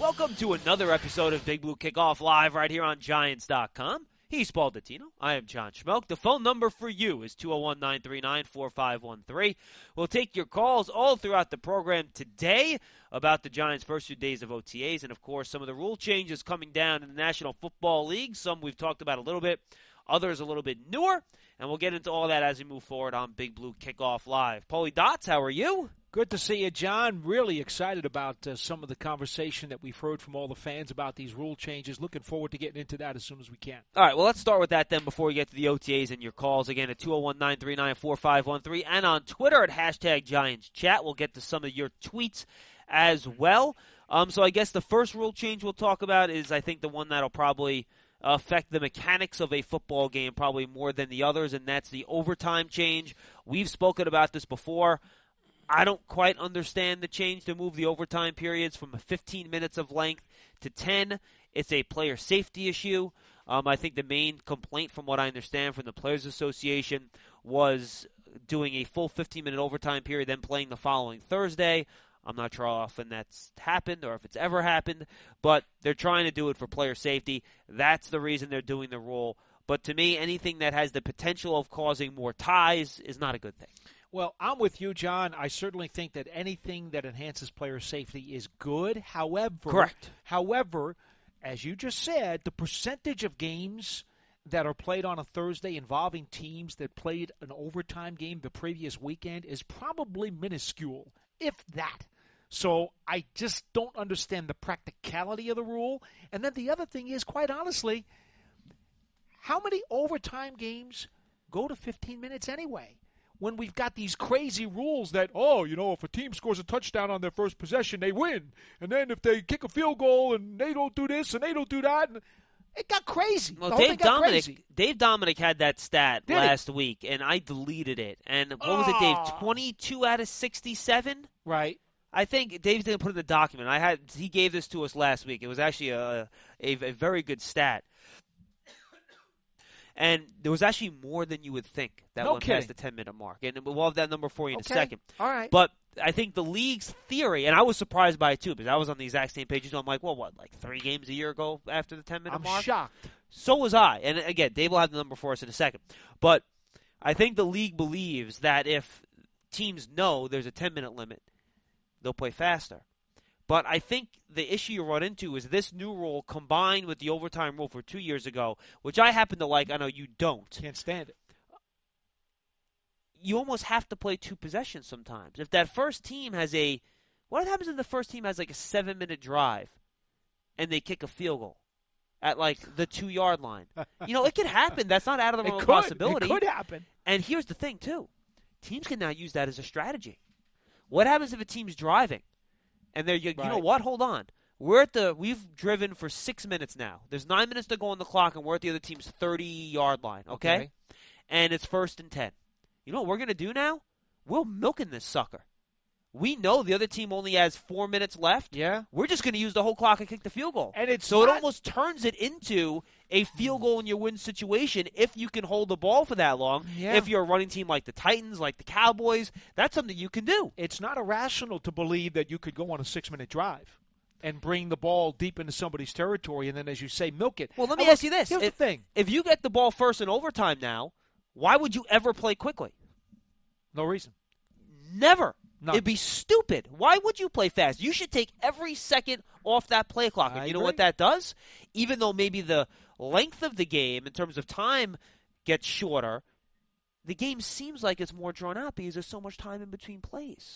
Welcome to another episode of Big Blue Kickoff Live right here on Giants.com. He's Paul Dottino. I am John Schmelk. The phone number for you is 201-939-4513. We'll take your calls all throughout the program today about the Giants' first 2 days of OTAs and, of course, some of the rule changes coming down in the National Football League. Some we've talked about a little bit, others a little bit newer, and we'll get into all that as we move forward on Big Blue Kickoff Live. Paulie Dots, how are you? Good to see you, John. Really excited about some of the conversation that we've heard from all the fans about these rule changes. Looking forward to getting into that as soon as we can. All right, well, let's start with that then before we get to the OTAs and your calls. Again, at 201-939-4513 and on Twitter at #GiantsChat. We'll get to some of your tweets as well. So I guess the first rule change we'll talk about is, I think, the one that'll probably affect the mechanics of a football game probably more than the others, and that's the overtime change. We've spoken about this before. I don't quite understand the change to move the overtime periods from 15 minutes of length to 10. It's a player safety issue. I think the main complaint, from what I understand from the Players Association, was doing a full 15-minute overtime period, then playing the following Thursday. I'm not sure how often that's happened or if it's ever happened, but they're trying to do it for player safety. That's the reason they're doing the rule. But to me, anything that has the potential of causing more ties is not a good thing. Well, I'm with you, John. I certainly think that anything that enhances player safety is good. However, as you just said, the percentage of games that are played on a Thursday involving teams that played an overtime game the previous weekend is probably minuscule, if that. So I just don't understand the practicality of the rule. And then the other thing is, quite honestly, how many overtime games go to 15 minutes anyway? When we've got these crazy rules that, if a team scores a touchdown on their first possession, they win. And then if they kick a field goal and they don't do this and they don't do that, it got crazy. Well, Dave Dominic had that stat last week, and I deleted it. And what was it, Dave? 22 out of 67? Right. I think Dave's going to put it in the document. He gave this to us last week. It was actually a very good stat. And there was actually more than you would think that went past the 10-minute mark. And we'll have that number for you in a second. All right. But I think the league's theory, and I was surprised by it too, because I was on the exact same page. So I'm like, 3 games a year ago after the 10-minute mark? I'm shocked. So was I. And again, Dave will have the number for us in a second. But I think the league believes that if teams know there's a 10-minute limit, they'll play faster. But I think the issue you run into is this new rule combined with the overtime rule for 2 years ago, which I happen to like. I know you don't. Can't stand it. You almost have to play 2 possessions sometimes. If that first team has what happens if the first team has like a 7-minute drive and they kick a field goal at like the 2-yard line? It could happen. That's not out of the realm of possibility. It could happen. And here's the thing, too. Teams can now use that as a strategy. What happens if a team's driving? And you know what? Hold on. We've driven for 6 minutes now. There's 9 minutes to go on the clock, and we're at the other team's 30-yard line, okay? And it's 1st and 10. You know what we're going to do now? We're milking this sucker. We know the other team only has 4 minutes left. Yeah. We're just going to use the whole clock and kick the field goal. And it almost turns it into a field goal in your win situation if you can hold the ball for that long. Yeah. If you're a running team like the Titans, like the Cowboys, that's something you can do. It's not irrational to believe that you could go on a 6-minute drive and bring the ball deep into somebody's territory and then, as you say, milk it. Well, let me ask you this. Here's the thing. If you get the ball first in overtime now, why would you ever play quickly? No reason. Never. None. It'd be stupid. Why would you play fast? You should take every second off that play clock. And you know what that does? Even though maybe the length of the game in terms of time gets shorter, the game seems like it's more drawn out because there's so much time in between plays.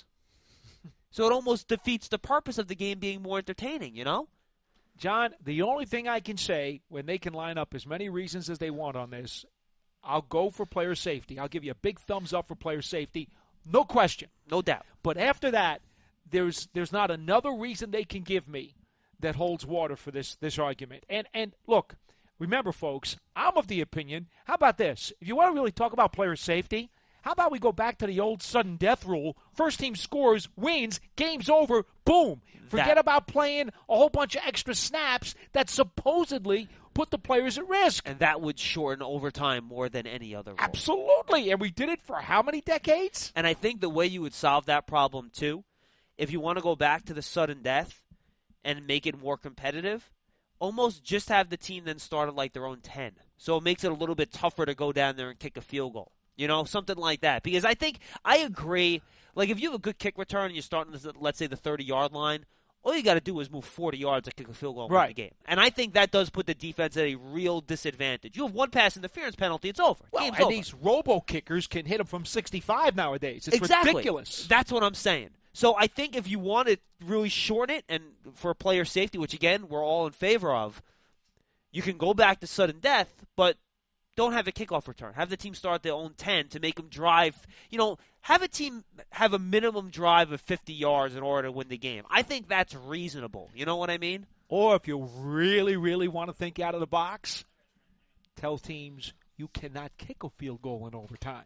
So it almost defeats the purpose of the game being more entertaining, John, the only thing I can say, when they can line up as many reasons as they want on this, I'll go for player safety. I'll give you a big thumbs up for player safety. No question. No doubt. But after that, there's not another reason they can give me that holds water for this argument. And look, remember, folks, I'm of the opinion, how about this? If you want to really talk about player safety, how about we go back to the old sudden death rule? First team scores, wins, game's over, boom. Forget about playing a whole bunch of extra snaps that supposedly put the players at risk. And that would shorten overtime more than any other rule. Absolutely. And we did it for how many decades? And I think the way you would solve that problem, too, if you want to go back to the sudden death and make it more competitive, almost just have the team then start at like their own 10. So it makes it a little bit tougher to go down there and kick a field goal. You know, something like that. Because I agree, like if you have a good kick return and you're starting, let's say, the 30-yard line, all you got to do is move 40 yards to kick a field goal and win the game. And I think that does put the defense at a real disadvantage. You have one pass interference penalty, it's over. Well, Game's and over. these robo-kickers can hit them from 65 nowadays. It's ridiculous. That's what I'm saying. So I think if you want to really shorten it, and for player safety, which, again, we're all in favor of, you can go back to sudden death, but don't have a kickoff return. Have the team start their own 10 to make them drive. You know, have a team have a minimum drive of 50 yards in order to win the game. I think that's reasonable. You know what I mean? Or if you really, really want to think out of the box, tell teams you cannot kick a field goal in overtime.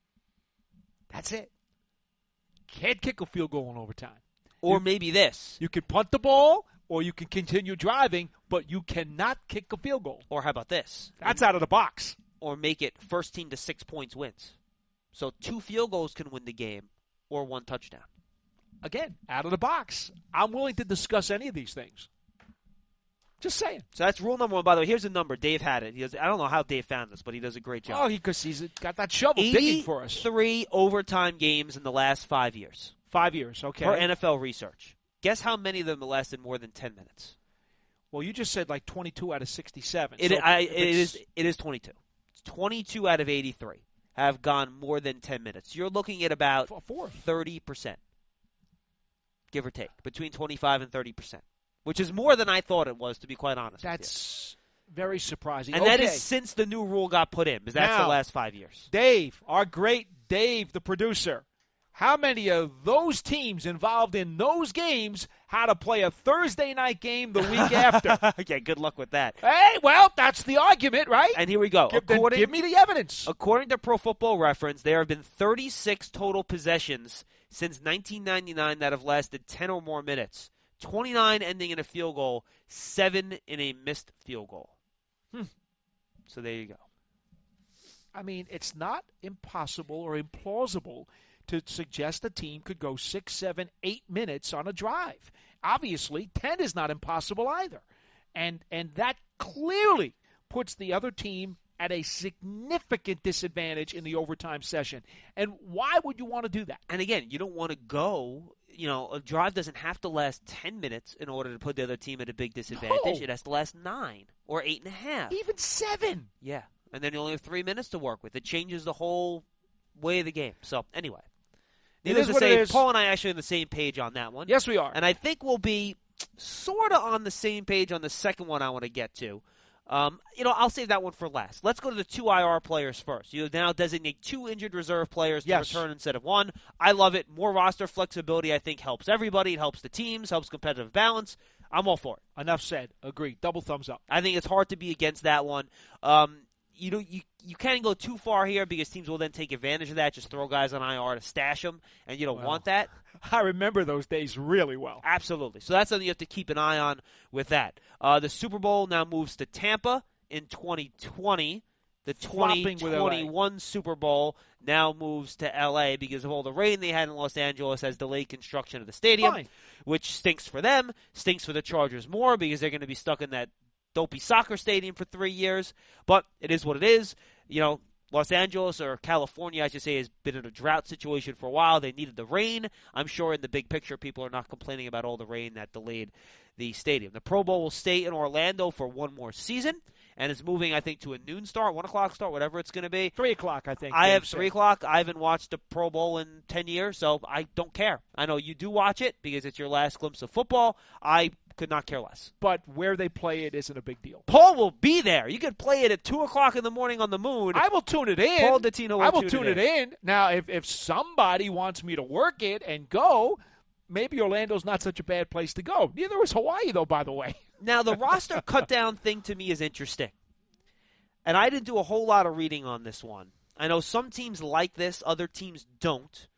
That's it. Can't kick a field goal in overtime. Or maybe this. You can punt the ball, or you can continue driving, but you cannot kick a field goal. Or how about this? That's out of the box. Or make it first team to 6 points wins. So 2 field goals can win the game, or 1 touchdown. Again, out of the box. I'm willing to discuss any of these things. Just saying. So that's rule number 1. By the way, here's a number. Dave had it. I don't know how Dave found this, but he does a great job. Oh, because he's got that shovel digging for us. 83 overtime games in the last 5 years. 5 years, okay. Per NFL research. Guess how many of them lasted more than 10 minutes? Well, you just said like 22 out of 67. It is 22. It's 22 out of 83 have gone more than 10 minutes. You're looking at about 30%, give or take, between 25 and 30%, which is more than I thought it was, to be quite honest. That's very surprising. And that is since the new rule got put in, because that's the last 5 years. Dave, our great Dave, the producer, how many of those teams involved in those games had to play a Thursday night game the week after? Okay, good luck with that. Hey, well, that's the argument, right? And here we go. Give me the evidence. According to Pro Football Reference, there have been 36 total possessions since 1999 that have lasted 10 or more minutes. 29 ending in a field goal, 7 in a missed field goal. So there you go. I mean, it's not impossible or implausible to suggest a team could go 6, 7, 8 minutes on a drive. Obviously, 10 is not impossible either. And that clearly puts the other team at a significant disadvantage in the overtime session. And why would you want to do that? And again, you don't want to go, a drive doesn't have to last 10 minutes in order to put the other team at a big disadvantage. No. It has to last 9 or 8.5. Even 7. Yeah. And then you only have 3 minutes to work with. It changes the whole way of the game. So, anyway. Needless to say, Paul and I are actually on the same page on that one. Yes, we are. And I think we'll be sort of on the same page on the second one I want to get to. I'll save that one for last. Let's go to the 2 IR players first. You now designate 2 injured reserve players to return instead of 1. I love it. More roster flexibility, I think, helps everybody. It helps the teams, helps competitive balance. I'm all for it. Enough said. Agreed. Double thumbs up. I think it's hard to be against that one. You can't go too far here because teams will then take advantage of that, just throw guys on IR to stash them, and you don't want that. I remember those days really well. Absolutely. So that's something you have to keep an eye on with that. The Super Bowl now moves to Tampa in 2020. The 2021 Super Bowl now moves to L.A. because of all the rain they had in Los Angeles has delayed construction of the stadium, which stinks for them, stinks for the Chargers more because they're going to be stuck in that dopey soccer stadium for 3 years, but it is what it is. Los Angeles, or California, I should say, has been in a drought situation for a while. They needed the rain. I'm sure in the big picture, people are not complaining about all the rain that delayed the stadium. The Pro Bowl will stay in Orlando for one more season, and it's moving, I think, to a noon start, 1 o'clock start, whatever it's going to be. 3 o'clock, I think. I have 3 o'clock. I haven't watched a Pro Bowl in 10 years, so I don't care. I know you do watch it because it's your last glimpse of football. I could not care less. But where they play it isn't a big deal. Paul will be there. You could play it at 2 o'clock in the morning on the moon. I will tune it in. Paul Dottino will tune it in. Now, if somebody wants me to work it and go, maybe Orlando's not such a bad place to go. Neither is Hawaii, though, by the way. Now, the roster cut-down thing to me is interesting. And I didn't do a whole lot of reading on this one. I know some teams like this, other teams don't.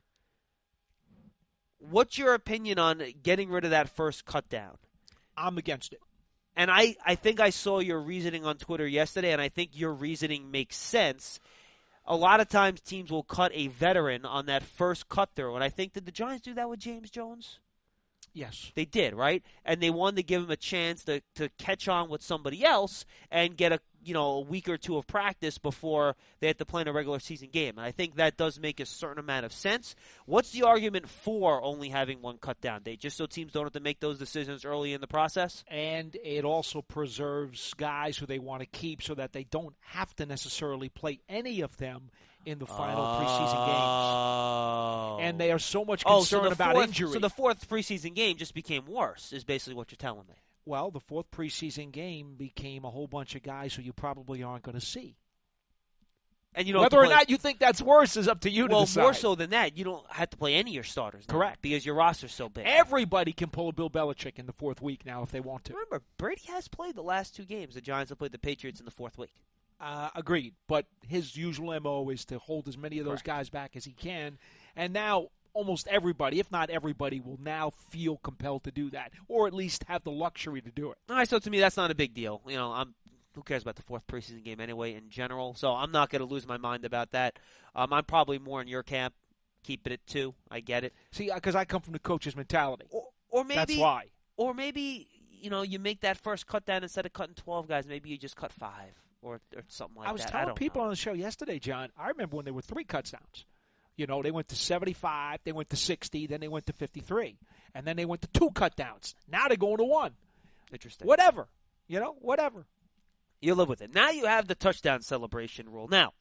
What's your opinion on getting rid of that first cut-down? I'm against it. And I think I saw your reasoning on Twitter yesterday, and I think your reasoning makes sense. A lot of times teams will cut a veteran on that first cut-through, and I think, did the Giants do that with James Jones? Yes. They did, right? And they wanted to give him a chance to catch on with somebody else and get a week or two of practice before they had to play in a regular season game. And I think that does make a certain amount of sense. What's the argument for only having one cut down date? Just so teams don't have to make those decisions early in the process? And it also preserves guys who they want to keep so that they don't have to necessarily play any of them in the final preseason games. And they are so much concerned about injury. So the fourth preseason game just became worse, is basically what you're telling me. Well, the fourth preseason game became a whole bunch of guys who you probably aren't going to see. And you don't whether or not you think that's worse is up to you to decide. Well, more so than that, you don't have to play any of your starters now. Correct. Because your roster's so big. Everybody can pull a Bill Belichick in the fourth week now if they want to. Remember, Brady has played the last two games. The Giants have played the Patriots in the fourth week. Agreed. But his usual MO is to hold as many of those guys back as he can. And now almost everybody, if not everybody, will now feel compelled to do that, or at least have the luxury to do it. All right, so to me, that's not a big deal. Who cares about the fourth preseason game anyway in general? So I'm not going to lose my mind about that. I'm probably more in your camp, keeping it 2. I get it. See, because I come from the coach's mentality. Or maybe that's why. Or maybe you make that first cut down instead of cutting 12 guys. Maybe you just cut 5 or something like that. I was telling people on the show yesterday, John. I remember when there were 3 cuts downs. They went to 75, they went to 60, then they went to 53, and then they went to 2 cut downs. Now they're going to 1. Interesting. Whatever. Whatever. You live with it. Now you have the touchdown celebration rule. Now,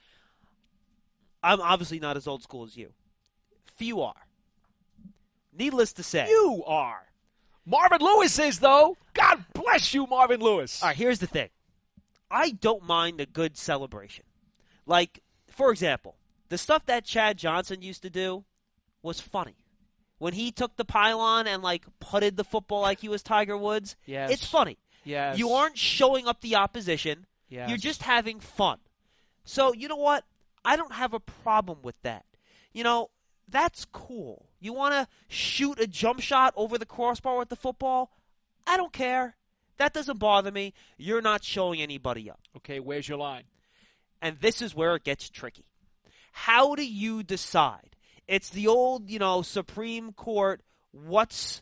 I'm obviously not as old school as you. Few are. Needless to say. You are. Marvin Lewis is, though. God bless you, Marvin Lewis. All right, here's the thing. I don't mind a good celebration. Like, for example, the stuff that Chad Johnson used to do was funny. When he took the pylon and, putted the football like he was Tiger Woods, yes. It's funny. Yes. You aren't showing up the opposition. Yes. You're just having fun. So, you know what? I don't have a problem with that. That's cool. You want to shoot a jump shot over the crossbar with the football? I don't care. That doesn't bother me. You're not showing anybody up. Okay, where's your line? And this is where it gets tricky. How do you decide? It's the old, Supreme Court, what's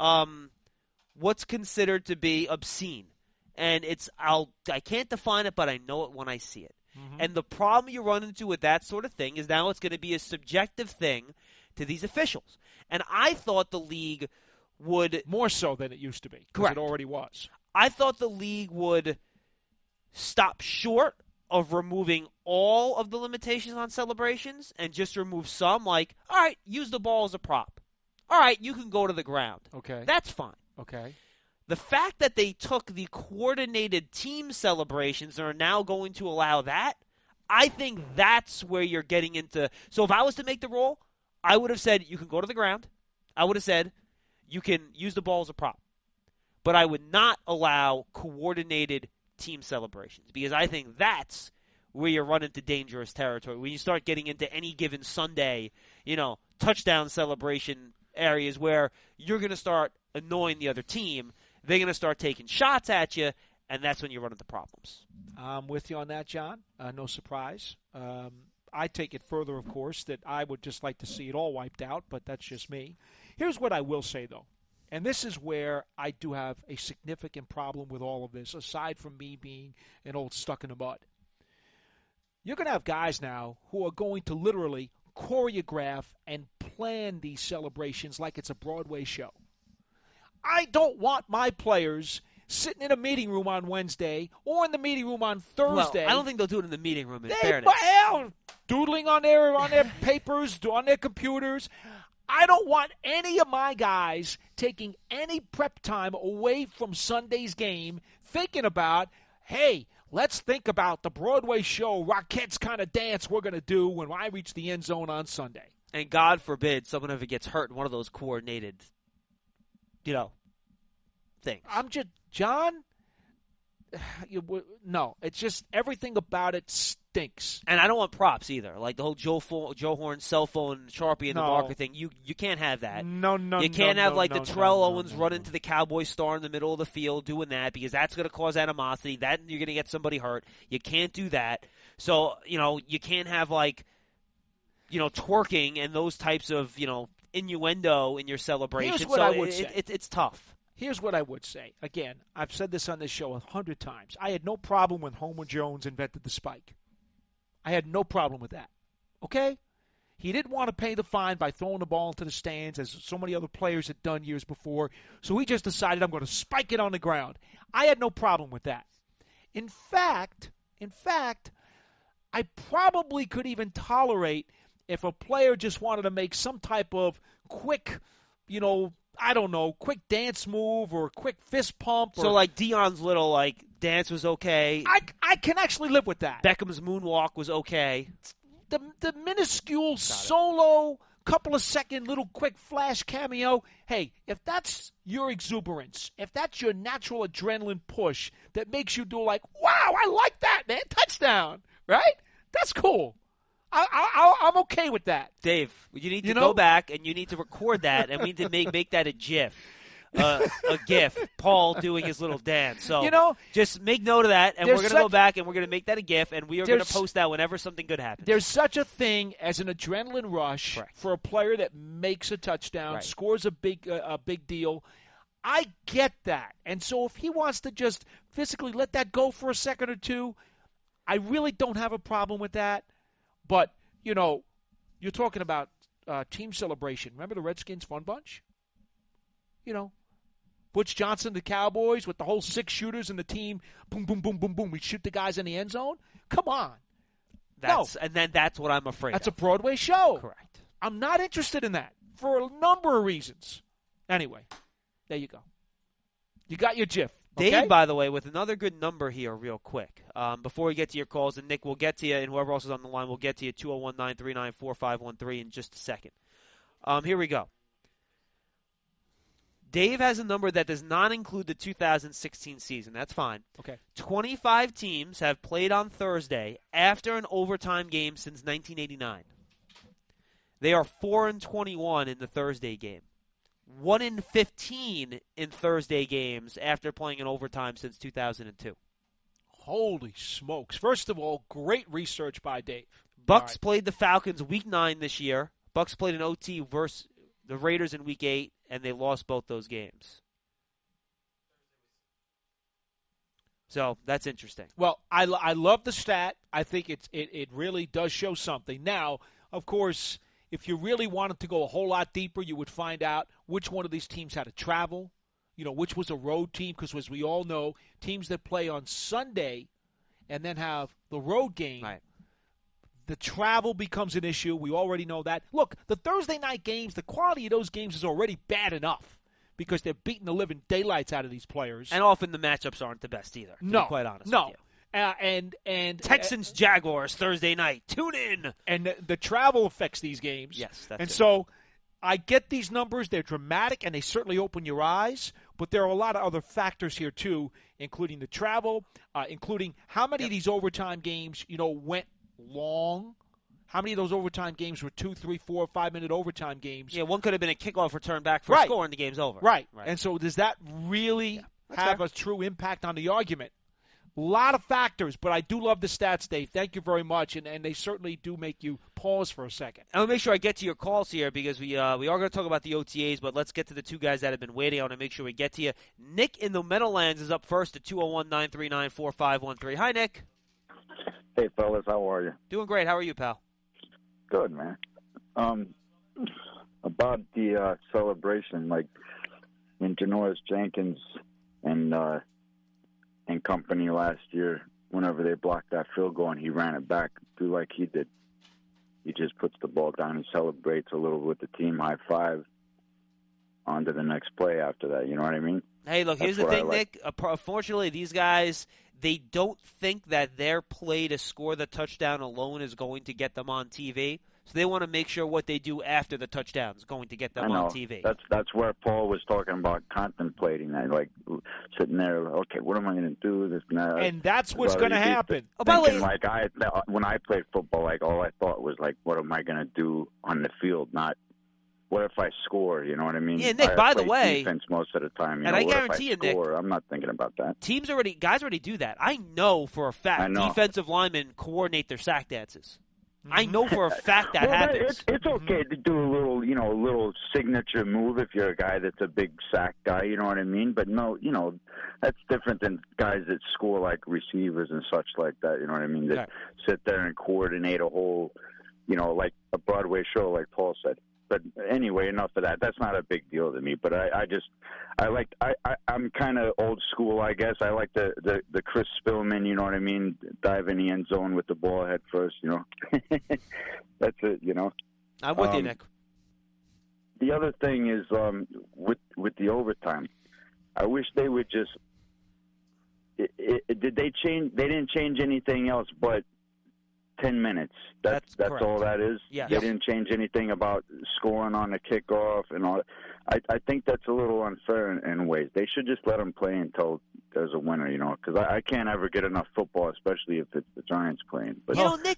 considered to be obscene. And I can't define it, but I know it when I see it. Mm-hmm. And the problem you run into with that sort of thing is now it's going to be a subjective thing to these officials. And I thought the league would... More so than it used to be. Correct. It already was. I thought the league would stop short of removing all of the limitations on celebrations and just remove some, all right, use the ball as a prop. All right, you can go to the ground. Okay. That's fine. Okay. The fact that they took the coordinated team celebrations and are now going to allow that, I think that's where you're getting into. So if I was to make the rule, I would have said you can go to the ground. I would have said you can use the ball as a prop. But I would not allow coordinated team celebrations because I think that's where you run into dangerous territory. When you start getting into any given Sunday, touchdown celebration areas where you're going to start annoying the other team, they're going to start taking shots at you, and that's when you run into problems. I'm with you on that, John. No surprise. I take it further, of course, that I would just like to see it all wiped out, but that's just me. Here's what I will say, though. And this is where I do have a significant problem with all of this, aside from me being an old stuck in the mud. You're going to have guys now who are going to literally choreograph and plan these celebrations like it's a Broadway show. I don't want my players sitting in a meeting room on Wednesday or in the meeting room on Thursday. Well, I don't think they'll do it in the meeting room, in fairness. Doodling on their papers, on their computers. I don't want any of my guys taking any prep time away from Sunday's game thinking about, hey, let's think about the Broadway show Rockettes kind of dance we're going to do when I reach the end zone on Sunday. And God forbid someone ever gets hurt in one of those coordinated, things. I'm just, John, no, it's just everything about it stinks. And I don't want props either. Like the whole Joe Horn cell phone Sharpie and the marker thing. You can't have that. No. You can't have the Terrell Owens run into the Cowboy star in the middle of the field doing that because that's going to cause animosity. That you're going to get somebody hurt. You can't do that. So, you can't have twerking and those types of, innuendo in your celebration. Here's what I would say. It's tough. Here's what I would say. Again, I've said this on this show 100 times. I had no problem when Homer Jones invented the spike. I had no problem with that. Okay? He didn't want to pay the fine by throwing the ball into the stands, as so many other players had done years before. So he just decided, I'm going to spike it on the ground. I had no problem with that. In fact, I probably could even tolerate if a player just wanted to make some type of quick, quick dance move or quick fist pump. So like Dion's little dance was okay. I can actually live with that. Beckham's moonwalk was okay. The minuscule solo, couple of second little quick flash cameo. Hey, if that's your exuberance, if that's your natural adrenaline push that makes you do wow, I like that, man, touchdown, right? That's cool. I'm okay with that. Dave, you need to go back and you need to record that, and we need to make that a GIF. A GIF, Paul doing his little dance. So just make note of that, and we're going to go back and we're going to make that a GIF, and we are going to post that whenever something good happens. There's such a thing as an adrenaline rush for a player that makes a touchdown, scores a big deal. I get that. And so if he wants to just physically let that go for a second or two, I really don't have a problem with that. But, you're talking about team celebration. Remember the Redskins Fun Bunch? Butch Johnson, the Cowboys, with the whole 6 shooters in the team. Boom, boom, boom, boom, boom. We shoot the guys in the end zone. Come on. And then that's what I'm afraid That's a Broadway show. Correct. I'm not interested in that for a number of reasons. Anyway, there you go. You got your GIF. Okay? Dave, by the way, with another good number here real quick. Before we get to your calls, and Nick, we'll get to you, and whoever else is on the line, we'll get to you, 201-939-4513 in just a second. Here we go. Dave has a number that does not include the 2016 season. That's fine. Okay. 25 teams have played on Thursday after an overtime game since 1989. They are 4-21 in the Thursday game. 1-15 in Thursday games after playing in overtime since 2002. Holy smokes. First of all, great research by Dave. Bucks played the Falcons Week 9 this year. Bucks played an OT versus the Raiders in Week 8, and they lost both those games. So that's interesting. Well, I love the stat. I think it really does show something. Now, of course, if you really wanted to go a whole lot deeper, you would find out which one of these teams had to travel, which was a road team, because as we all know, teams that play on Sunday and then have the road game, the travel becomes an issue. We already know that. Look, the Thursday night games, the quality of those games is already bad enough because they're beating the living daylights out of these players. And often the matchups aren't the best either, to be quite honest with you. And Texans Jaguars Thursday night. Tune in. And the travel affects these games. Yes, that's it. So I get these numbers. They're dramatic, and they certainly open your eyes. But there are a lot of other factors here, too, including the travel, including how many of these overtime games, went long. How many of those overtime games were 2, 3, 4, 5-minute overtime games? Yeah, one could have been a kickoff return back for a score and the game's over. Right. And so does that really have a true impact on the argument? A lot of factors, but I do love the stats, Dave. Thank you very much, and they certainly do make you pause for a second. I'm going to make sure I get to your calls here because we are going to talk about the OTAs, but let's get to the two guys that have been waiting. I want to make sure we get to you. Nick in the Meadowlands is up first at 201-939-4513. Hi, Nick. Hey, fellas. How are you? Doing great. How are you, pal? Good, man. About the celebration, like when Janoris Jenkins and company last year, whenever they blocked that field goal and he ran it back, do like he did. He just puts the ball down and celebrates a little with the team high five on to the next play after that. You know what I mean? Hey, look, here's the thing, Nick. Unfortunately, these guys, they don't think that their play to score the touchdown alone is going to get them on TV. So they want to make sure what they do after the touchdown is going to get them on TV. That's where Paul was talking about contemplating that, like sitting there, okay, what am I going to do? This and that. And that's what's going to happen. Like when I played football, like all I thought was like, what am I going to do on the field? Not what if I score? You know what I mean? Yeah, Nick. By the way, defense most of the time. And I guarantee you, Nick, I'm not thinking about that. Guys already do that. I know for a fact. Defensive linemen coordinate their sack dances. I know for a fact that happens. It's okay to do a little signature move if you're a guy that's a big sack guy, you know what I mean? But no, that's different than guys that score like receivers and such like that, you know what I mean? That sit there and coordinate a whole, like a Broadway show, like Paul said. But anyway, enough of that. That's not a big deal to me. But I'm kind of old school, I guess. I like the Chris Spillman, you know what I mean? Dive in the end zone with the ball head first, That's it, I'm with you, Nick. The other thing is with the overtime. I wish they would just. Did they change? They didn't change anything else, but 10 minutes. That's all that is. Yes. They didn't change anything about scoring on the kickoff and all. I think that's a little unfair in ways. They should just let them play until there's a winner, because I can't ever get enough football, especially if it's the Giants playing. But Nick,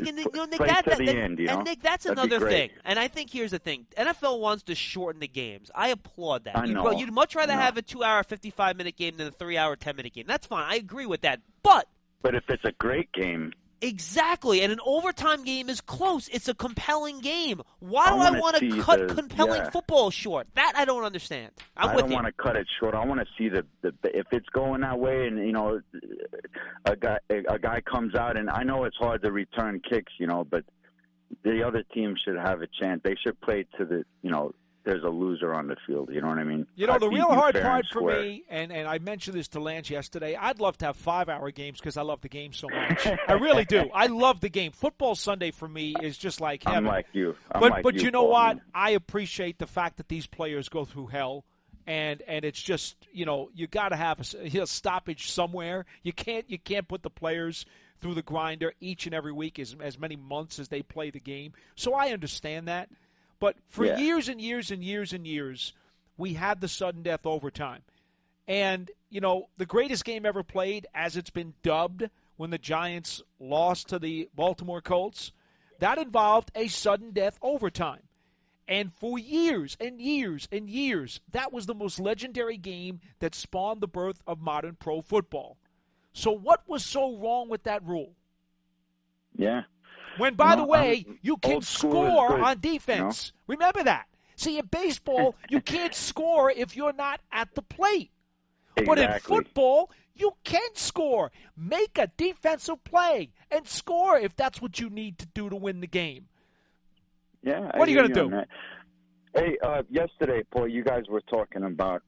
Nick, that's That'd another thing. And I think here's the thing: NFL wants to shorten the games. I applaud that. You'd much rather have a 2-hour, 55-minute game than a 3-hour, 10-minute game. That's fine. I agree with that. But if it's a great game. Exactly, and an overtime game is close. It's a compelling game. Why do I want to cut compelling football short? That I don't understand. I don't want to cut it short. I want to see the if it's going that way, and a guy comes out, and I know it's hard to return kicks, but the other team should have a chance. They should play to the there's a loser on the field. You know what I mean? The real hard part for me, and I mentioned this to Lance yesterday, I'd love to have 5-hour games because I love the game so much. I really do. I love the game. Football Sunday for me is just like heaven. I'm like you. But you know what? I appreciate the fact that these players go through hell. And it's just, you got to have a stoppage somewhere. You can't put the players through the grinder each and every week as many months as they play the game. So I understand that. But for years and years and years and years, we had the sudden death overtime. And, the greatest game ever played, as it's been dubbed when the Giants lost to the Baltimore Colts, that involved a sudden death overtime. And for years and years and years, that was the most legendary game that spawned the birth of modern pro football. So what was so wrong with that rule? Yeah. When, by the way, you can score on defense. Remember that. See, in baseball, you can't score if you're not at the plate. Exactly. But in football, you can score. Make a defensive play and score if that's what you need to do to win the game. Yeah. What are you going to do? Hey, yesterday, Paul, you guys were talking about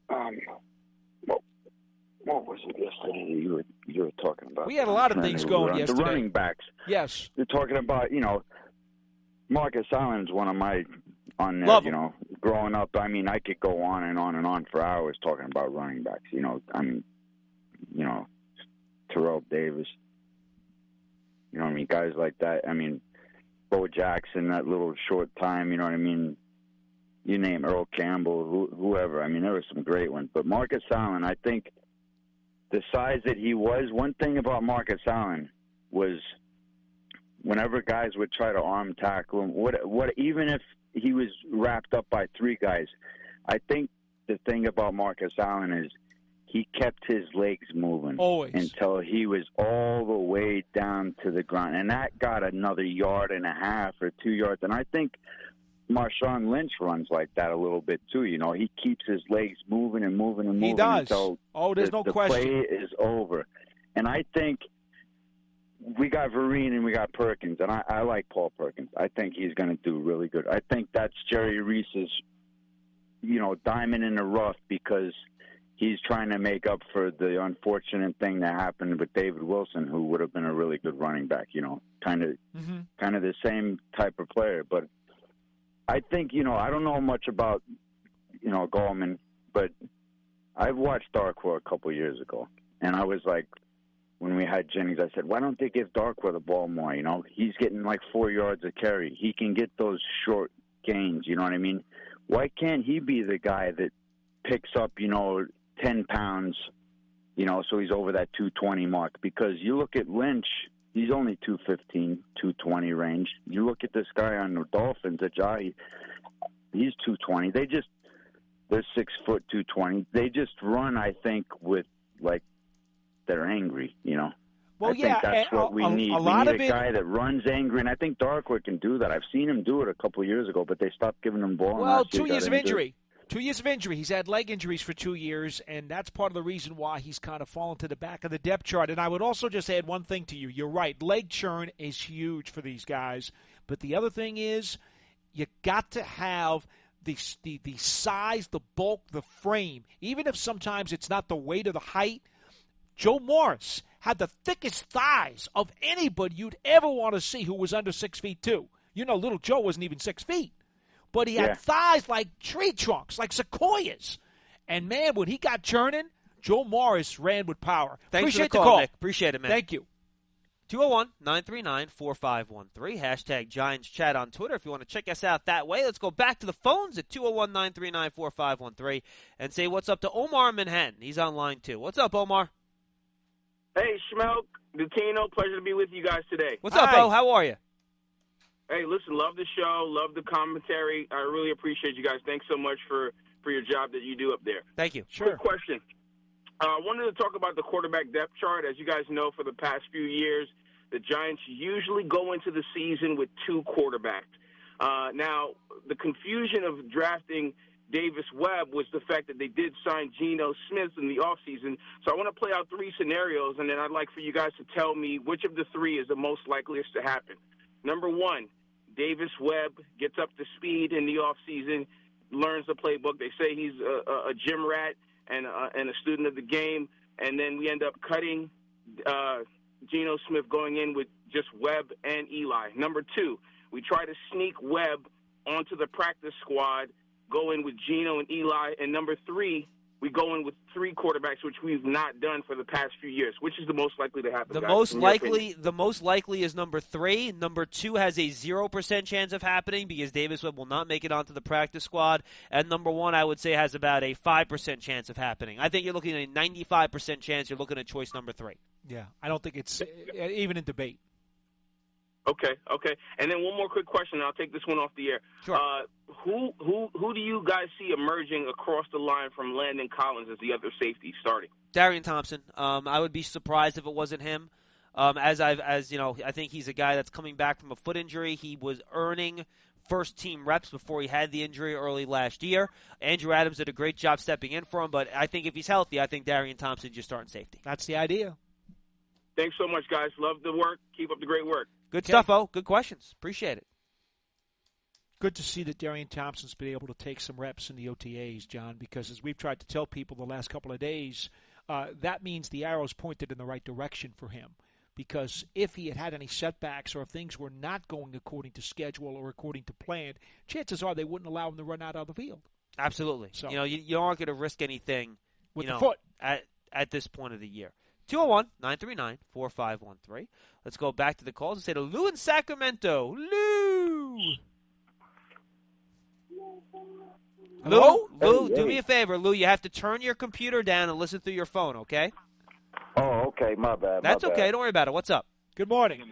what was it yesterday you were talking about? We had a lot of things going yesterday. The running backs. Yes. You're talking about, Marcus Allen's one of my, on there, Love him. Growing up, I mean, I could go on and on and on for hours talking about running backs, Terrell Davis, guys like that. I mean, Bo Jackson, that little short time, you know what I mean? You name Earl Campbell, whoever. I mean, there were some great ones. But Marcus Allen, I think the size that he was, one thing about Marcus Allen was whenever guys would try to arm tackle him, even if he was wrapped up by 3 guys, I think the thing about Marcus Allen is he kept his legs moving always until he was all the way down to the ground. And that got another 1.5 yards or 2 yards. And I think Marshawn Lynch runs like that a little bit too. He keeps his legs moving and moving and moving. He does. Until there's no question. The play is over. And I think we got Vereen and we got Perkins, and I like Paul Perkins. I think he's going to do really good. I think that's Jerry Reese's, diamond in the rough because he's trying to make up for the unfortunate thing that happened with David Wilson, who would have been a really good running back. Kind of the same type of player, but. I think, I don't know much about, Gallman, but I've watched Darkwa a couple of years ago. And I was like, when we had Jennings, I said, why don't they give Darkwa the ball more? He's getting like 4 yards a carry. He can get those short gains, you know what I mean? Why can't he be the guy that picks up, 10 pounds, so he's over that 220 mark? Because you look at Lynch, he's only 215, 220 range. You look at this guy on the Dolphins, Ajayi, he's 220. They're 6 foot 220. They just run, I think, with like they're angry, I think that's what we need. We need a guy that runs angry, and I think Darkwood can do that. I've seen him do it a couple of years ago, but they stopped giving him ball. Well, 2 years of injury. 2 years of injury. He's had leg injuries for 2 years, and that's part of the reason why he's kind of fallen to the back of the depth chart. And I would also just add one thing to you. You're right. Leg churn is huge for these guys. But the other thing is you got to have the size, the bulk, the frame. Even if sometimes it's not the weight or the height, Joe Morris had the thickest thighs of anybody you'd ever want to see who was under 6'2". You know, little Joe wasn't even 6 feet. But he had thighs like tree trunks, like sequoias. And, man, when he got churning, Joe Morris ran with power. Thanks Appreciate for the call, Nick. Appreciate it, man. Thank you. 201-939-4513. Hashtag Giants Chat on Twitter if you want to check us out that way. Let's go back to the phones at 201-939-4513 and say what's up to Omar in Manhattan. He's on line 2. What's up, Omar? Hey, Schmelk, Dutino, pleasure to be with you guys today. What's up, Bo? How are you? Hey, listen, love the show, love the commentary. I really appreciate you guys. Thanks so much for your job that you do up there. Thank you. Sure. Quick question. I wanted to talk about the quarterback depth chart. As you guys know, for the past few years, the Giants usually go into the season with 2 quarterbacks. Now, the confusion of drafting Davis Webb was the fact that they did sign Geno Smith in the offseason. So I want to play out 3 scenarios, and then I'd like for you guys to tell me which of the 3 is the most likeliest to happen. Number 1, Davis Webb gets up to speed in the offseason, learns the playbook. They say he's a gym rat and a student of the game, and then we end up cutting Geno Smith, going in with just Webb and Eli. Number 2, we try to sneak Webb onto the practice squad, go in with Geno and Eli. And number 3, we go in with 3 quarterbacks, which we've not done for the past few years. Which is the most likely to happen? The most likely is number 3. Number 2 has a 0% chance of happening because Davis Webb will not make it onto the practice squad. And number 1, I would say, has about a 5% chance of happening. I think you're looking at a 95% chance. You're looking at choice number 3. Yeah, I don't think it's even in debate. Okay. And then one more quick question, and I'll take this one off the air. Sure. Who do you guys see emerging across the line from Landon Collins as the other safety starting? Darian Thompson. I would be surprised if it wasn't him. As you know, I think he's a guy that's coming back from a foot injury. He was earning first-team reps before he had the injury early last year. Andrew Adams did a great job stepping in for him, but I think if he's healthy, I think Darian Thompson just starting safety. That's the idea. Thanks so much, guys. Love the work. Keep up the great work. Good stuff, O. Good questions. Appreciate it. Good to see that Darian Thompson's been able to take some reps in the OTAs, John, because as we've tried to tell people the last couple of days, that means the arrow's pointed in the right direction for him. Because if he had any setbacks or if things were not going according to schedule or according to plan, chances are they wouldn't allow him to run out of the field. Absolutely. So, you aren't going to risk anything with the foot at this point of the year. 201-939-4513. Let's go back to the calls and say to Lou in Sacramento. Lou! Hello? Lou, do me a favor. Lou, you have to turn your computer down and listen through your phone, okay? Oh, okay. My bad. That's okay. Don't worry about it. What's up? Good morning.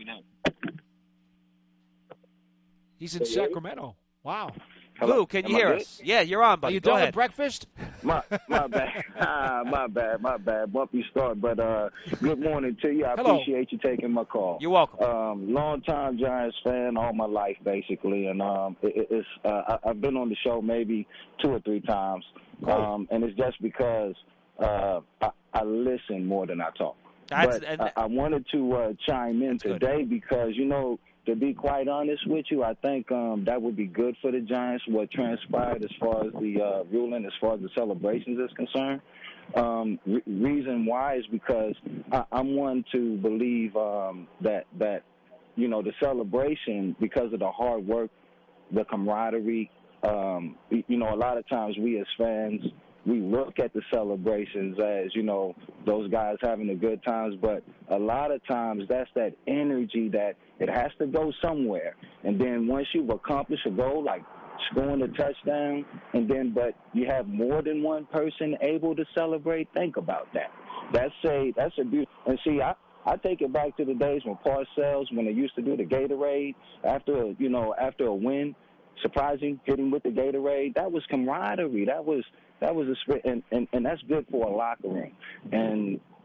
He's in Sacramento. Wow. Hello? Lou, can you hear us? Yeah, you're on, buddy. Are you done with breakfast? My bad. My bad. Bumpy start. But good morning to you. I appreciate you taking my call. You're welcome. Long-time Giants fan all my life, basically. And I've been on the show maybe 2 or 3 times. Cool. And it's just because I listen more than I talk. I wanted to chime in today because, to be quite honest with you, I think that would be good for the Giants, what transpired as far as the ruling, as far as the celebrations is concerned. Reason why is because I'm one to believe that the celebration, because of the hard work, the camaraderie, a lot of times we as fans, we look at the celebrations as, those guys having a good times, but a lot of times that's that energy that it has to go somewhere. And then once you've accomplished a goal, like scoring a touchdown, but you have more than one person able to celebrate, think about that. That's a beautiful. And see, I take it back to the days when Parcells, when they used to do the Gatorade after a win, surprising, hitting with the Gatorade. That was camaraderie. That was a spirit, and that's good for a locker room. And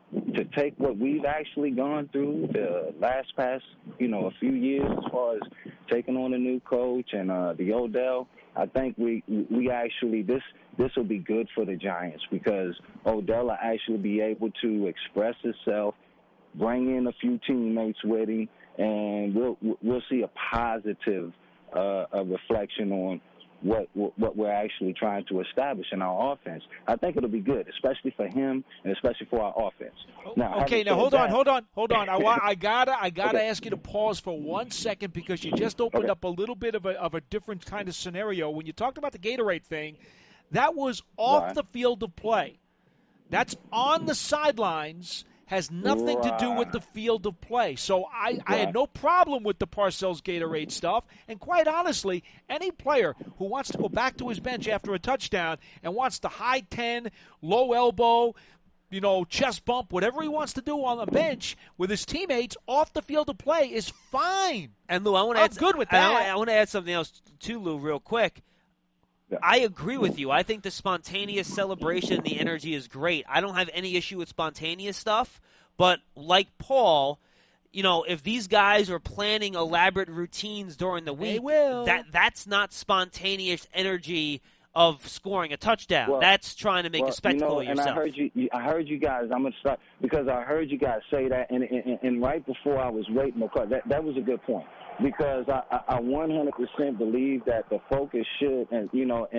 to take what we've actually gone through the past, a few years as far as taking on a new coach and the Odell, I think we actually this will be good for the Giants because Odell will actually be able to express himself, bring in a few teammates with him, and we'll see a positive a reflection on what we're actually trying to establish in our offense. I think it'll be good, especially for him and especially for our offense. Now, hold on. I gotta ask you to pause for 1 second because you just opened up a little bit of a different kind of scenario. When you talked about the Gatorade thing, that was off the field of play. That's on the sidelines. Has nothing to do with the field of play. So I had no problem with the Parcells Gatorade stuff. And quite honestly, any player who wants to go back to his bench after a touchdown and wants to high 10, low elbow, chest bump, whatever he wants to do on the bench with his teammates off the field of play is fine. And Lou, I'm good with that. I want to add something else too, Lou, real quick. I agree with you. I think the spontaneous celebration, the energy is great. I don't have any issue with spontaneous stuff, but like Paul, if these guys are planning elaborate routines during the week, that's not spontaneous energy of scoring a touchdown. Well, that's trying to make a spectacle of yourself. And I heard you guys. I'm gonna start because I heard you guys say that, and right before I was waiting the car, that was a good point. Because I 100% believe that the focus should, and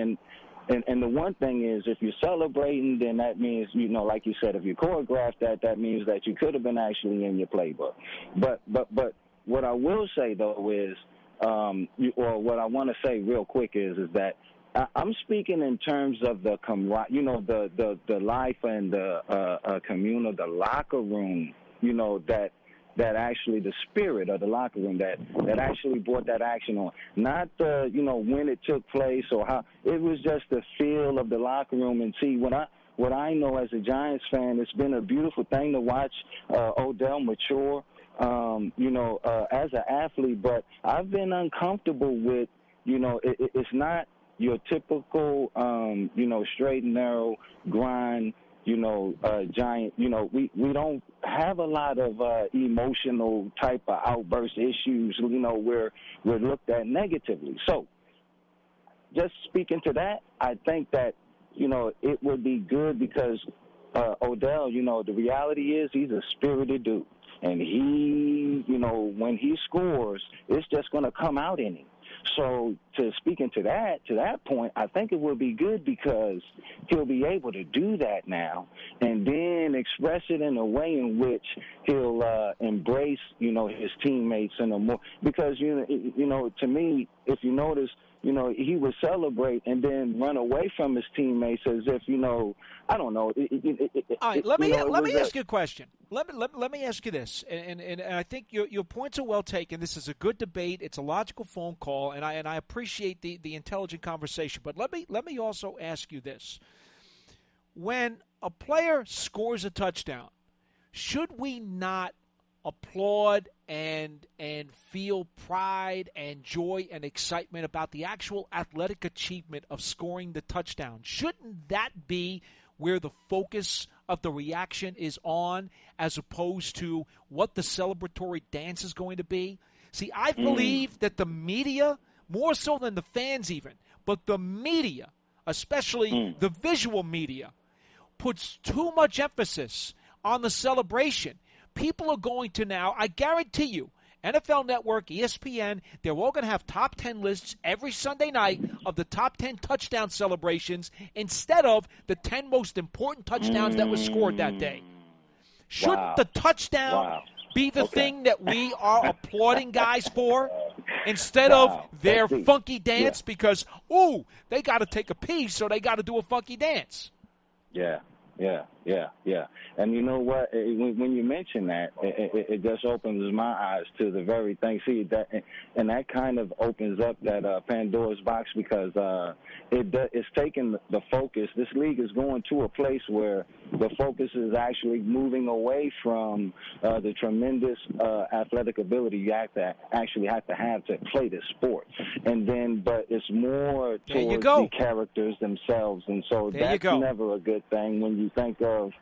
the one thing is, if you're celebrating, then that means, like you said, if you choreograph that means that you could have been actually in your playbook. But what I will say though is, or what I want to say real quick is that I'm speaking in terms of the the life and the communal, the locker room, that actually the spirit of the locker room that actually brought that action on. Not the, when it took place or how. It was just the feel of the locker room. And see, what I know as a Giants fan, it's been a beautiful thing to watch Odell mature, as an athlete. But I've been uncomfortable with, it's not your typical, straight and narrow grind, Giant, we don't have a lot of emotional type of outburst issues, where we're looked at negatively. So just speaking to that, I think that, it would be good because Odell, the reality is he's a spirited dude. And he, when he scores, it's just going to come out in him. So to speaking to that point, I think it will be good because he'll be able to do that now and then express it in a way in which he'll embrace, his teammates in a more because, to me, if you notice, he would celebrate and then run away from his teammates as if, I don't know. All right, let me ask you a question. Let me ask you this, and I think your points are well taken. This is a good debate. It's a logical phone call, and I appreciate the intelligent conversation. But let me also ask you this: when a player scores a touchdown, should we not applaud and feel pride and joy and excitement about the actual athletic achievement of scoring the touchdown? Shouldn't that be where the focus of the reaction is on, as opposed to what the celebratory dance is going to be? See, I believe that the media, more so than the fans even, but the media, especially the visual media, puts too much emphasis on the celebration. People are going to now, I guarantee you, NFL Network, ESPN, they're all going to have top 10 lists every Sunday night of the top 10 touchdown celebrations instead of the 10 most important touchdowns that were scored that day. Shouldn't the touchdown be the thing that we are applauding guys for instead of their funky dance because, they got to take a piece, so they got to do a funky dance? Yeah. And you know what? When you mention that, it just opens my eyes to the very thing. See, that kind of opens up that Pandora's box because it's taking the focus. This league is going to a place where the focus is actually moving away from the tremendous athletic ability you have to have to play this sport. And then, but it's more towards the characters themselves. And so that's never a good thing when you think of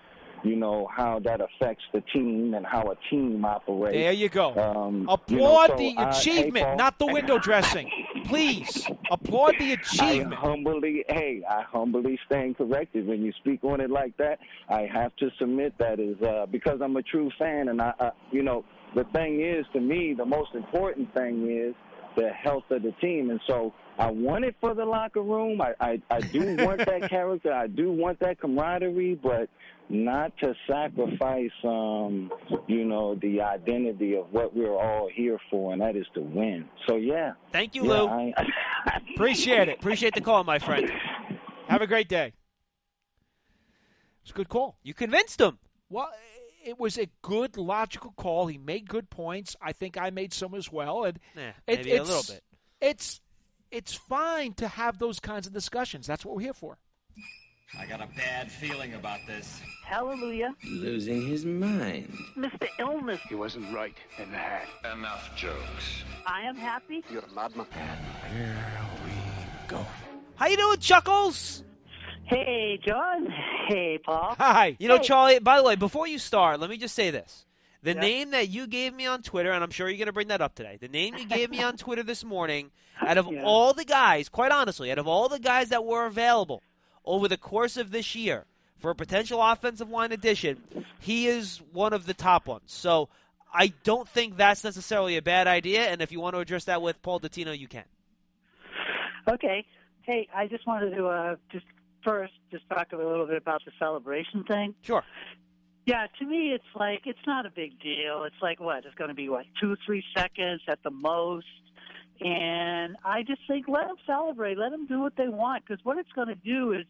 how that affects the team and how a team operates. There you go. Applaud the achievement, not the window dressing. Please, applaud the achievement. I humbly stand corrected. When you speak on it like that, I have to submit that is because I'm a true fan, and the thing is, to me, the most important thing is the health of the team. And so I want it for the locker room. I do want that character. I do want that camaraderie, but not to sacrifice, the identity of what we're all here for, and that is to win. So, yeah. Thank you, Lou. Appreciate it. Appreciate the call, my friend. Have a great day. It's a good call. You convinced him. Well, it was a good, logical call. He made good points. I think I made some as well. And maybe a little bit. It's fine to have those kinds of discussions. That's what we're here for. I got a bad feeling about this. Hallelujah. Losing his mind. Mr. Illness. He wasn't right in the hat. Enough jokes. I am happy. You're a madman. And here we go. How you doing, Chuckles? Hey, John. Hey, Paul. Hi. Charlie, by the way, before you start, let me just say this. The name that you gave me on Twitter, and I'm sure you're going to bring that up today, the name you gave me on Twitter this morning, out of all the guys, quite honestly, out of all the guys that were available over the course of this year for a potential offensive line addition, he is one of the top ones. So I don't think that's necessarily a bad idea, and if you want to address that with Paul Dottino, you can. Okay. Hey, I just wanted to just talk a little bit about the celebration thing. Sure. Yeah, to me, it's like, it's not a big deal. It's like, it's going to be, 2-3 seconds at the most. And I just think, let them celebrate. Let them do what they want. Because what it's going to do is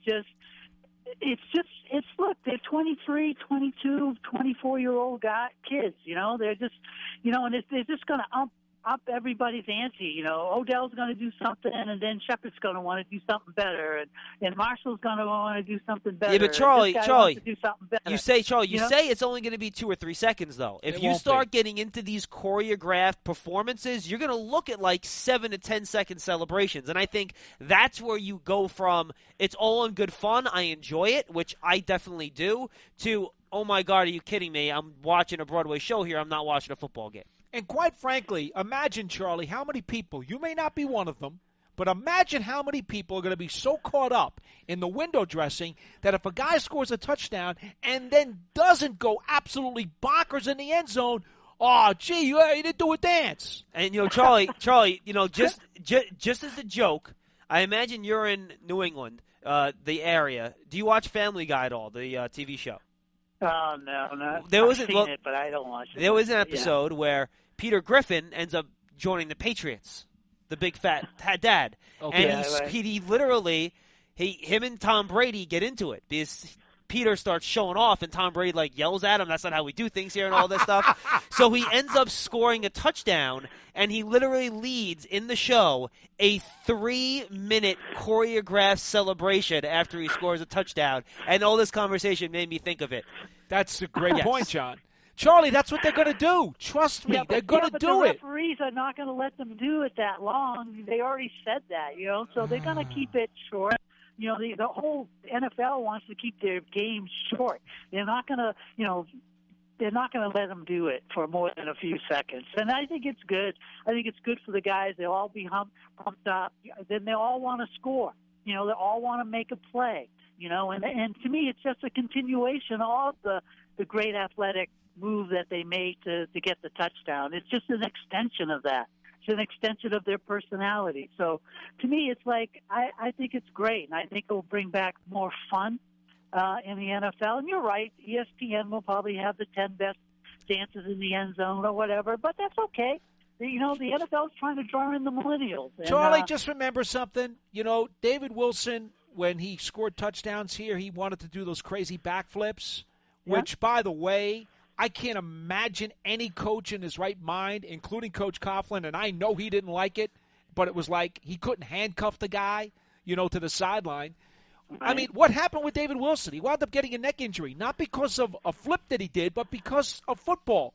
look, they're 23, 22, 24-year-old kids, they're just, and they're just going to up everybody's ante. Odell's going to do something, and then Shepard's going to want to do something better, and Marshall's going to want to do something better. Yeah, but Charlie, do something better. you say it's only going to be 2 or 3 seconds, though. If you start getting into these choreographed performances, you're going to look at like 7 to 10 second celebrations, and I think that's where you go from it's all in good fun, I enjoy it, which I definitely do, to oh my God, are you kidding me? I'm watching a Broadway show here. I'm not watching a football game. And quite frankly, imagine, Charlie, how many people, you may not be one of them, but imagine how many people are going to be so caught up in the window dressing that if a guy scores a touchdown and then doesn't go absolutely bonkers in the end zone, oh, gee, you didn't do a dance. And, Charlie, just as a joke, I imagine you're in New England, the area. Do you watch Family Guy at all, the TV show? Oh, no, not. I've seen it, but I don't watch it. There was an episode where Peter Griffin ends up joining the Patriots, the big fat dad. Okay. And he literally, him and Tom Brady get into it because Peter starts showing off and Tom Brady yells at him, that's not how we do things here and all this stuff. So he ends up scoring a touchdown and he literally leads in the show a 3-minute choreographed celebration after he scores a touchdown. And all this conversation made me think of it. That's a great point, John. Charlie, that's what they're going to do. Trust me, they're going to do it. The referees are not going to let them do it that long. They already said that, so they're going to keep it short. The whole NFL wants to keep their games short. They're not going to, they're not going to let them do it for more than a few seconds. And I think it's good. I think it's good for the guys. They'll all be pumped up. Then they all want to score. They all want to make a play. And to me, it's just a continuation of the great athletic move that they made to get the touchdown. It's just an extension of that. It's an extension of their personality. So to me, it's like, I think it's great. And I think it will bring back more fun in the NFL. And you're right, ESPN will probably have the 10 best dances in the end zone or whatever, but that's okay. The NFL is trying to draw in the millennials. And, Charlie, just remember something. David Wilson, when he scored touchdowns here, he wanted to do those crazy backflips, which, by the way, I can't imagine any coach in his right mind, including Coach Coughlin, and I know he didn't like it, but it was like he couldn't handcuff the guy, to the sideline. Right. I mean, what happened with David Wilson? He wound up getting a neck injury, not because of a flip that he did, but because of football.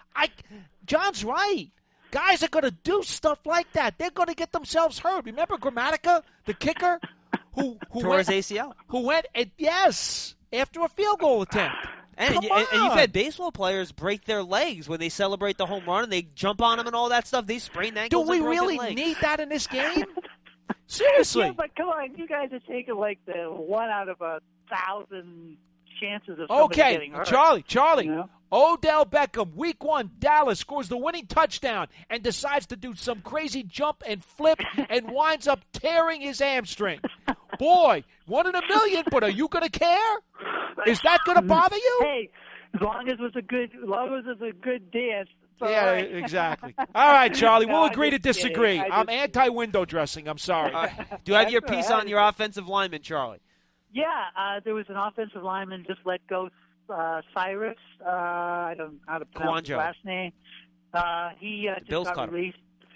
John's right. Guys are going to do stuff like that. They're going to get themselves hurt. Remember Gramatica, the kicker, who tore his ACL? Who went, after a field goal attempt. And you've had baseball players break their legs when they celebrate the home run and they jump on them and all that stuff. They sprain ankles. Do we really need that in this game? Seriously. Yeah, but come on, you guys are taking like the 1 out of 1,000 chances of somebody getting hurt. Charlie. You know? Odell Beckham, week 1, Dallas scores the winning touchdown and decides to do some crazy jump and flip and winds up tearing his hamstring. Boy, 1 in a million, but are you going to care? Is that going to bother you? Hey, as long as it's a good dance. Yeah, right. Exactly. All right, Charlie, No, we'll I'm agree to just disagree. kidding. I'm anti-window dressing. I'm sorry. Do you have your piece on your offensive lineman, Charlie? Yeah, there was an offensive lineman just let go, Cyrus. I don't know how to pronounce his last name. He just got released.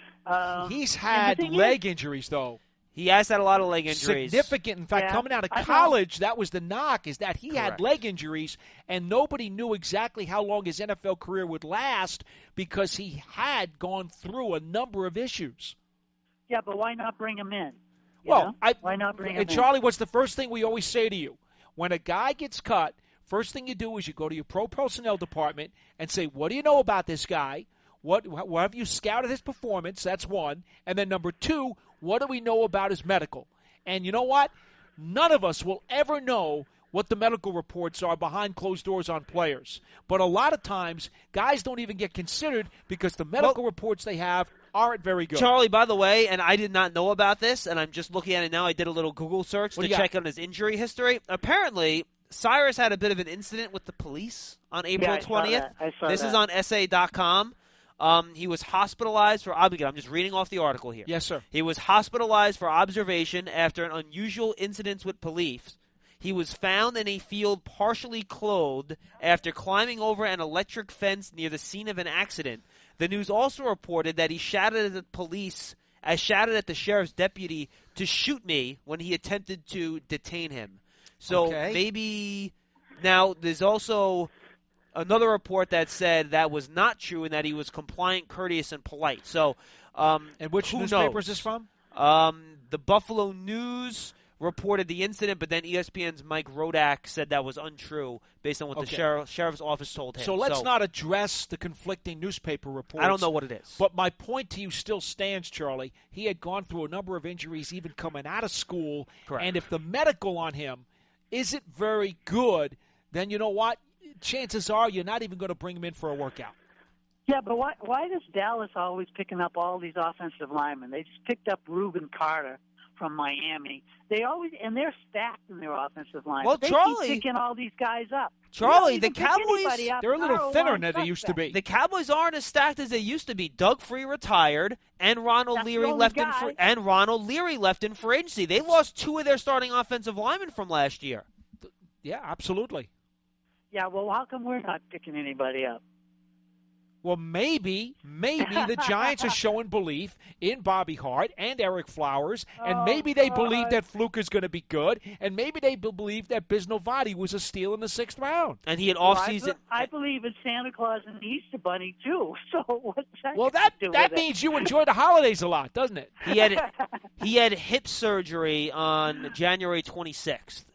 He's had leg injuries, though. He has had a lot of leg injuries. Significant. In fact, coming out of college, that was the knock, is that he had leg injuries, and nobody knew exactly how long his NFL career would last because he had gone through a number of issues. Yeah, but why not bring him in? Why not bring him in? Charlie, what's the first thing we always say to you? When a guy gets cut, first thing you do is you go to your pro personnel department and say, what do you know about this guy? What have you scouted his performance? That's one. And then number 2, what do we know about his medical? And you know what? None of us will ever know what the medical reports are behind closed doors on players. But a lot of times, guys don't even get considered because the medical reports they have aren't very good. Charlie, by the way, and I did not know about this, and I'm just looking at it now. I did a little Google search to check on his injury history. Apparently, Cyrus had a bit of an incident with the police on April 20th. This is on SA.com. He was hospitalized for I'm just reading off the article here. Yes, sir. He was hospitalized for observation after an unusual incident with police. He was found in a field partially clothed after climbing over an electric fence near the scene of an accident. The news also reported that he shouted at the police, shouted at the sheriff's deputy to shoot me when he attempted to detain him. So maybe now there's also another report that said that was not true and that he was compliant, courteous, and polite. So, and which newspaper is this from? The Buffalo News reported the incident, but then ESPN's Mike Rodak said that was untrue based on what the sheriff's office told him. So let's not address the conflicting newspaper reports. I don't know what it is. But my point to you still stands, Charlie. He had gone through a number of injuries even coming out of school. Correct. And if the medical on him isn't very good, then you know what? Chances are you're not even going to bring him in for a workout. Yeah, but why does Dallas always picking up all these offensive linemen? They just picked up Reuben Carter from Miami. They're stacked in their offensive line. Well, they Charlie, keep picking all these guys up. Charlie, the Cowboys, they're a little thinner than they used to be. The Cowboys aren't as stacked as they used to be. Doug Free retired, and Ronald Leary left in free agency. They lost 2 of their starting offensive linemen from last year. Yeah, absolutely. Yeah, well, how come we're not picking anybody up? Well, maybe the Giants are showing belief in Bobby Hart and Eric Flowers, and maybe they believe that Fluke is going to be good, and maybe they believe that Bisnovati was a steal in the 6th round. And he had offseason. I believe in Santa Claus and the Easter Bunny too. So what's that? Well, that means you enjoy the holidays a lot, doesn't it? He had hip surgery on January 26th.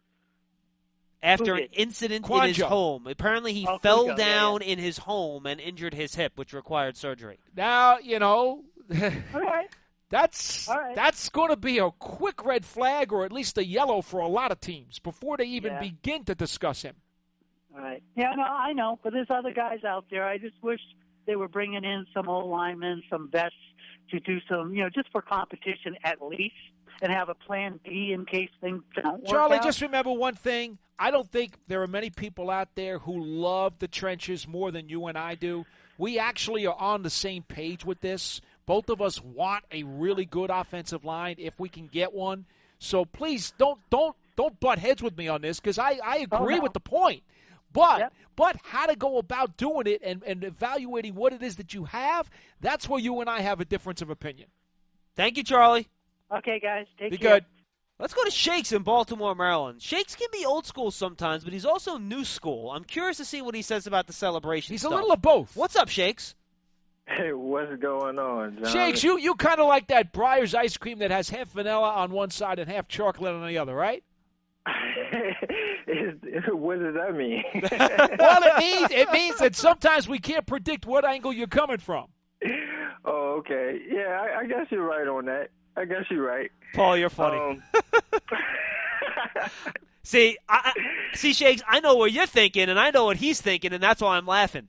After an incident in his home. Apparently he fell down in his home and injured his hip, which required surgery. Now, all right. That's going to be a quick red flag or at least a yellow for a lot of teams before they even begin to discuss him. All right. Yeah, no, I know. But there's other guys out there. I just wish they were bringing in some old linemen, some vets to do some, just for competition at least, and have a plan B in case things don't work Charlie, out. just remember one thing. I don't think there are many people out there who love the trenches more than you and I do. We actually are on the same page with this. Both of us want a really good offensive line if we can get one. So please don't butt heads with me on this because I agree with the point. But how to go about doing it and evaluating what it is that you have, that's where you and I have a difference of opinion. Thank you, Charlie. Okay, guys. Take care. Be good. Let's go to Shakes in Baltimore, Maryland. Shakes can be old school sometimes, but he's also new school. I'm curious to see what he says about the celebration He's stuff. a little of both. What's up, Shakes? Hey, what's going on, John? Shakes, you kind of like that Breyers ice cream that has half vanilla on one side and half chocolate on the other, right? What does that mean? Well, it means that sometimes we can't predict what angle you're coming from. Oh, okay. Yeah, I guess you're right on that. I guess you're right. Paul, you're funny. See, Shakes, I know what you're thinking, and I know what he's thinking, and that's why I'm laughing.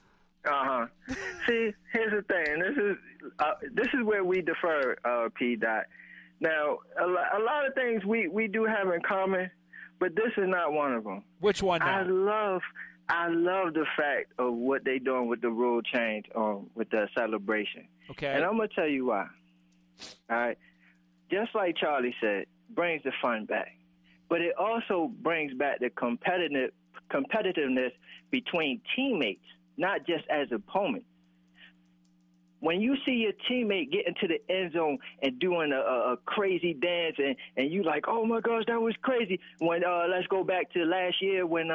See, here's the thing. This is where we defer, P. Dot. Now, a lot of things we do have in common, but this is not one of them. Which one now? I love the fact of what they're doing with the rule change with the celebration. Okay. And I'm going to tell you why. All right? Just like Charlie said, brings the fun back. But it also brings back the competitiveness between teammates, not just as opponents. When you see your teammate get into the end zone and doing a crazy dance and you like, oh, my gosh, that was crazy. When let's go back to last year when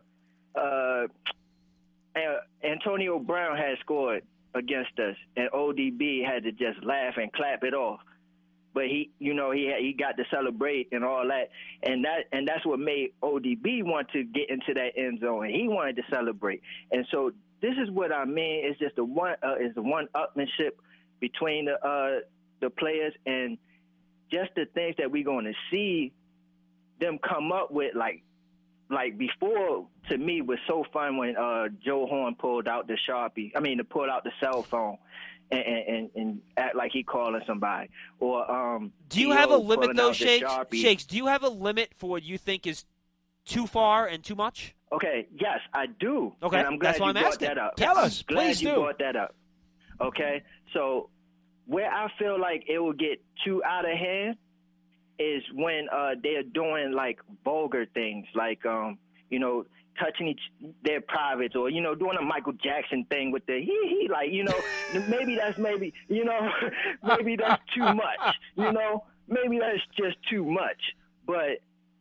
Antonio Brown had scored against us and ODB had to just laugh and clap it off. But he got to celebrate and all that, and that's what made ODB want to get into that end zone, and he wanted to celebrate. And so this is what I mean. It's just the one-upmanship between the players, and just the things that we're going to see them come up with, like before. To me, was so fun when Joe Horn pulled out the pulled out the cell phone. And act like he calling somebody. Or do you have a limit though, Shakes? Shakes, do you have a limit for what you think is too far and too much? Okay, yes, I do. Okay, and I'm glad that's why you I'm brought asking. that up. Tell us, glad please you do. brought that up. Okay, so where I feel like it will get too out of hand is when they're doing like vulgar things, like touching their privates, or doing a Michael Jackson thing with the he like maybe that's maybe that's too much, maybe that's just too much. But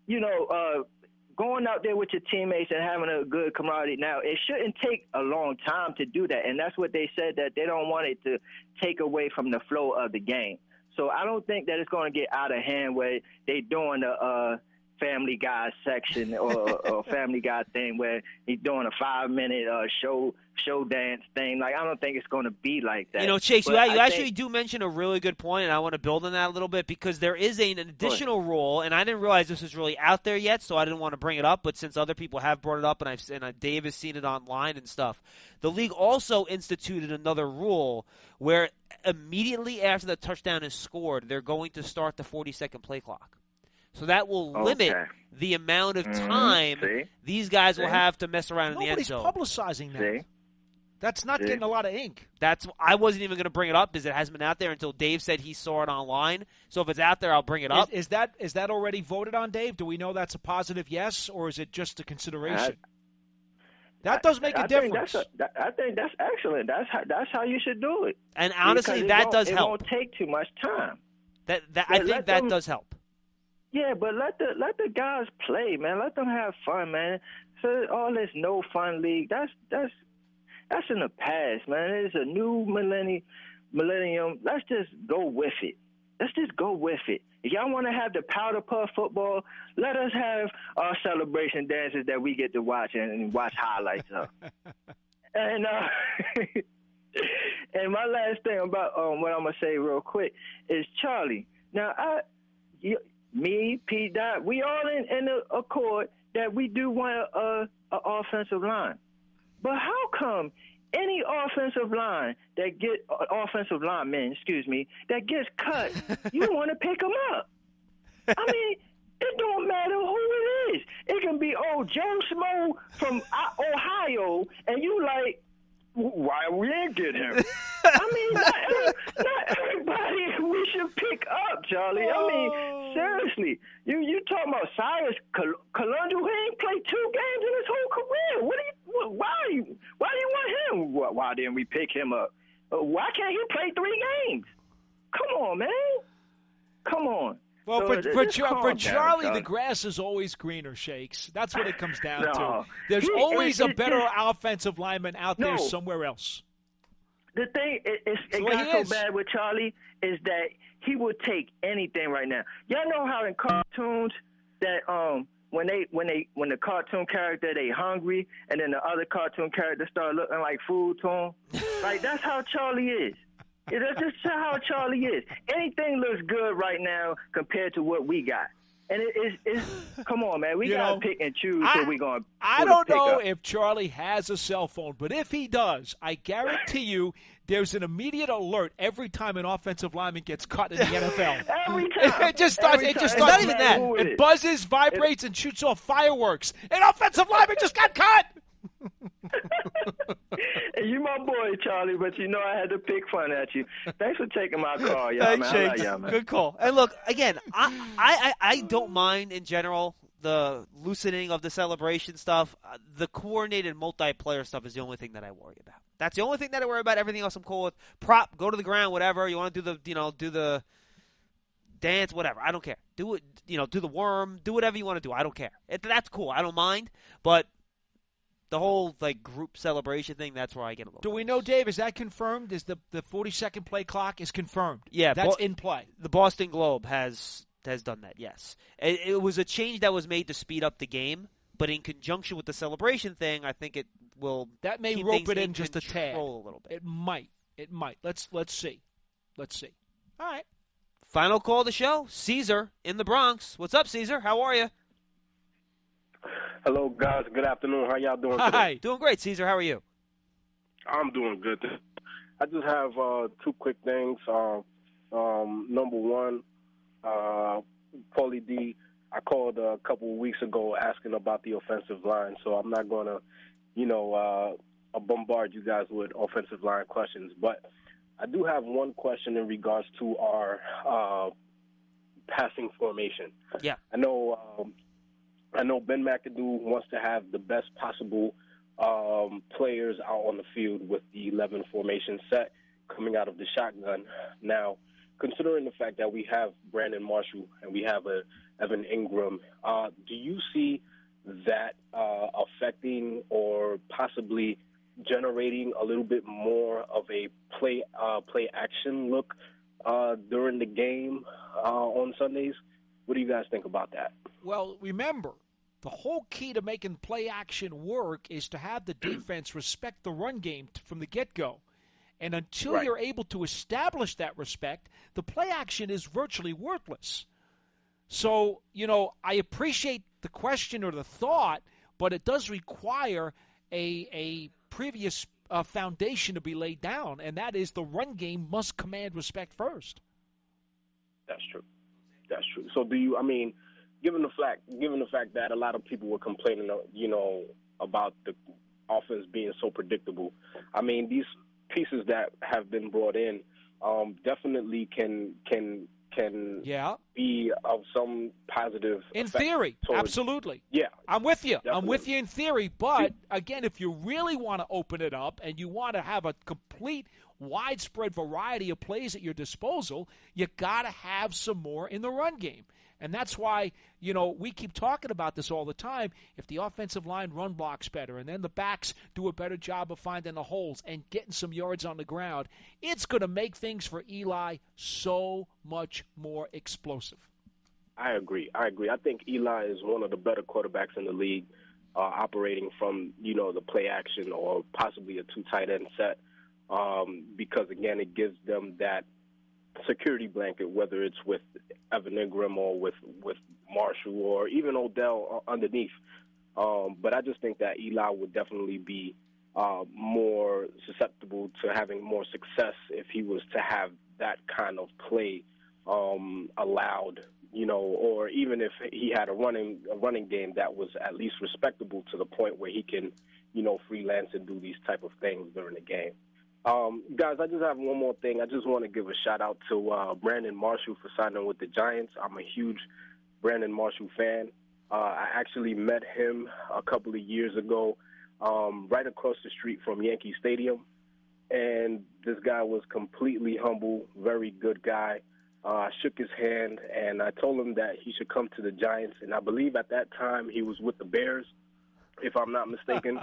going out there with your teammates and having a good camaraderie, now it shouldn't take a long time to do that, and that's what they said, that they don't want it to take away from the flow of the game. So I don't think that it's going to get out of hand where they doing the Family Guy section or Family Guy thing where he's doing a 5-minute show dance thing. Like, I don't think it's going to be like that. Chase, you actually do mention a really good point, and I want to build on that a little bit, because there is an additional rule, and I didn't realize this was really out there yet, so I didn't want to bring it up. But since other people have brought it up, and Dave has seen it online and stuff, the league also instituted another rule where immediately after the touchdown is scored, they're going to start the 40-second play clock. So that will limit the amount of time these guys will have to mess around in the end zone. Nobody's publicizing that. That's not getting a lot of ink. I wasn't even going to bring it up because it hasn't been out there until Dave said he saw it online. So if it's out there, I'll bring it up. Is that already voted on, Dave? Do we know that's a positive yes, or is it just a consideration? That does make a difference. I think that's excellent. That's how you should do it. And honestly, that does help. It won't take too much time. I think that does help. Yeah, but let the guys play, man. Let them have fun, man. So all this no fun league, that's in the past, man. It's a new millennium. Let's just go with it. If y'all want to have the powder puff football, let us have our celebration dances that we get to watch and watch highlights of. And and my last thing about what I'm gonna say real quick is, Charlie. Now me, P. Dot, we all in the accord that we do want a offensive line. But how come any offensive lineman that gets cut, you want to pick them up? I mean, it don't matter who it is. It can be Joe Schmo from Ohio, and you like, why we ain't get him? I mean, not everybody we should pick up, Charlie. I mean, seriously, you talking about Cyrus Kalundu, who ain't played 2 games in his whole career. Why do you want him? Why didn't we pick him up? Why can't he play 3 games? Come on, man. Come on. Well, for Charlie, the grass is always greener, Shakes. That's what it comes down to. There's always a better offensive lineman out there somewhere else. The thing it got so bad with Charlie is that he would take anything right now. Y'all know how in cartoons that when the cartoon character they hungry and then the other cartoon character start looking like food to him? Like, that's how Charlie is. That's just how Charlie is. Anything looks good right now compared to what we got. And it's come on, man. We got to pick and choose who we're going to I don't know if Charlie has a cell phone, but if he does, I guarantee you there's an immediate alert every time an offensive lineman gets cut in the NFL. Every time. It just starts. It's not even that. It buzzes, vibrates, and shoots off fireworks. An offensive lineman just got cut. Hey, you my boy, Charlie, but you know I had to pick fun at you. Thanks for taking my call, y'all. Thanks, man. I like y'all, man. Good call. And look, again, I don't mind in general the loosening of the celebration stuff. The coordinated multiplayer stuff is the only thing that I worry about. That's the only thing that I worry about. Everything else I'm cool with. Prop, go to the ground, whatever. You want to do the dance, whatever. I don't care. Do it, do the worm, do whatever you want to do. I don't care. That's cool. I don't mind. But the whole group celebration thing, that's where I get a little. Do we know, Dave, is that confirmed? Is the 40-second play clock is confirmed? Yeah. That's in play. The Boston Globe has done that, yes. It was a change that was made to speed up the game, but in conjunction with the celebration thing, I think it will that may keep rope things it in just a tad. A little bit. It might. Let's see. All right. Final call of the show, Caesar in the Bronx. What's up, Caesar? How are you? Hello, guys. Good afternoon. How y'all doing today? Hi. Doing great, Caesar. How are you? I'm doing good. I just have two quick things. Number one, Paulie D, I called a couple of weeks ago asking about the offensive line, so I'm not going to, bombard you guys with offensive line questions. But I do have one question in regards to our passing formation. Yeah. I know Ben McAdoo wants to have the best possible players out on the field with the 11 formation set coming out of the shotgun. Now, considering the fact that we have Brandon Marshall and we have Evan Ingram, do you see that affecting or possibly generating a little bit more of a play action look during the game on Sundays? What do you guys think about that? Well, remember, the whole key to making play action work is to have the defense respect the run game from the get-go. And until you're able to establish that respect, the play action is virtually worthless. So, I appreciate the question or the thought, but it does require a previous foundation to be laid down, and that is the run game must command respect first. That's true. So given the fact that a lot of people were complaining, about the offense being so predictable, these pieces that have been brought in definitely can be of some positive in effect theory. Absolutely. Yeah, I'm with you. Definitely. I'm with you in theory, but again, if you really want to open it up and you want to have a complete widespread variety of plays at your disposal, you got to have some more in the run game. And that's why, we keep talking about this all the time. If the offensive line run blocks better and then the backs do a better job of finding the holes and getting some yards on the ground, it's going to make things for Eli so much more explosive. I agree. I think Eli is one of the better quarterbacks in the league, operating from, the play action or possibly a two tight end set, because, again, it gives them that security blanket, whether it's with Evan Ingram or with Marshall or even Odell underneath. But I just think that Eli would definitely be more susceptible to having more success if he was to have that kind of play allowed, or even if he had a running game that was at least respectable to the point where he can, freelance and do these type of things during the game. Guys, I just have one more thing. I just want to give a shout-out to Brandon Marshall for signing with the Giants. I'm a huge Brandon Marshall fan. I actually met him a couple of years ago right across the street from Yankee Stadium, and this guy was completely humble, very good guy. I shook his hand, and I told him that he should come to the Giants, and I believe at that time he was with the Bears, if I'm not mistaken.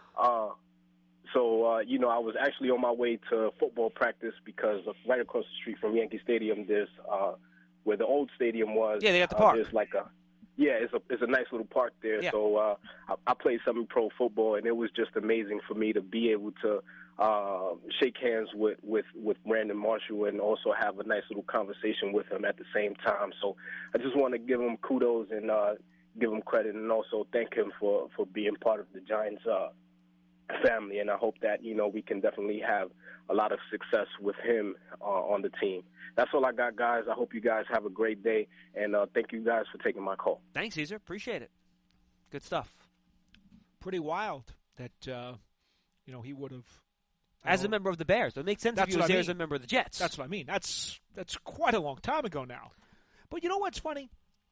So, I was actually on my way to football practice because right across the street from Yankee Stadium, there's where the old stadium was. Yeah, they got the park. There's Yeah, it's a nice little park there. Yeah. So I played semi-pro football, and it was just amazing for me to be able to shake hands with Brandon Marshall and also have a nice little conversation with him at the same time. So I just want to give him kudos and give him credit, and also thank him for being part of the Giants family. And I hope that, you know, we can definitely have a lot of success with him on the team. That's all I got, guys. I hope you guys have a great day, and thank you guys for taking my call. Thanks, Caesar. Appreciate it. Good stuff. Pretty wild that, he would have. As a member of the Bears. It makes sense if he was there as a member of the Jets. That's what I mean. That's quite a long time ago now. But you know what's funny?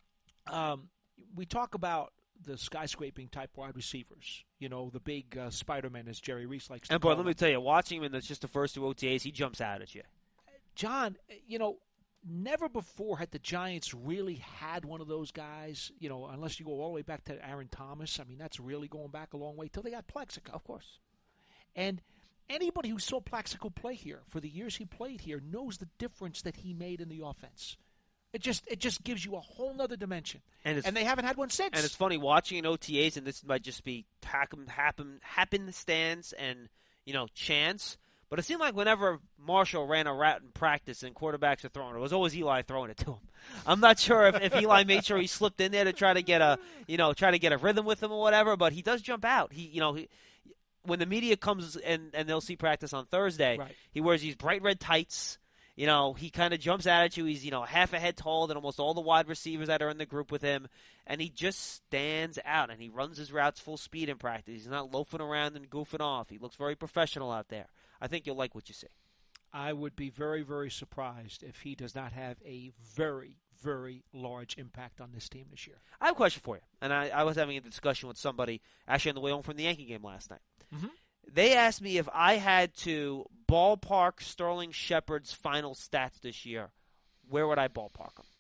We talk about the skyscraping type wide receivers. You know, the big Spider-Man, as Jerry Reese likes to call let me tell you, watching him in just the first 2 OTAs, he jumps out at you. John, never before had the Giants really had one of those guys, unless you go all the way back to Aaron Thomas. I mean, that's really going back a long way till they got Plexico. Of course. And anybody who saw Plexico play here for the years he played here knows the difference that he made in the offense. It just gives you a whole other dimension. And they haven't had one since. And it's funny, watching in OTAs, and this might just be happenstance and, chance, but it seemed like whenever Marshall ran a route in practice and quarterbacks are throwing it was always Eli throwing it to him. I'm not sure if Eli made sure he slipped in there to try to get a rhythm with him or whatever, but he does jump out. When the media comes and they'll see practice on Thursday, right, he wears these bright red tights. He kind of jumps out at you. He's, half a head taller than almost all the wide receivers that are in the group with him. And he just stands out, and he runs his routes full speed in practice. He's not loafing around and goofing off. He looks very professional out there. I think you'll like what you see. I would be very, very surprised if he does not have a very, very large impact on this team this year. I have a question for you. And I was having a discussion with somebody actually on the way home from the Yankee game last night. Mm-hmm. They asked me if I had to ballpark Sterling Shepard's final stats this year, where would I ballpark him?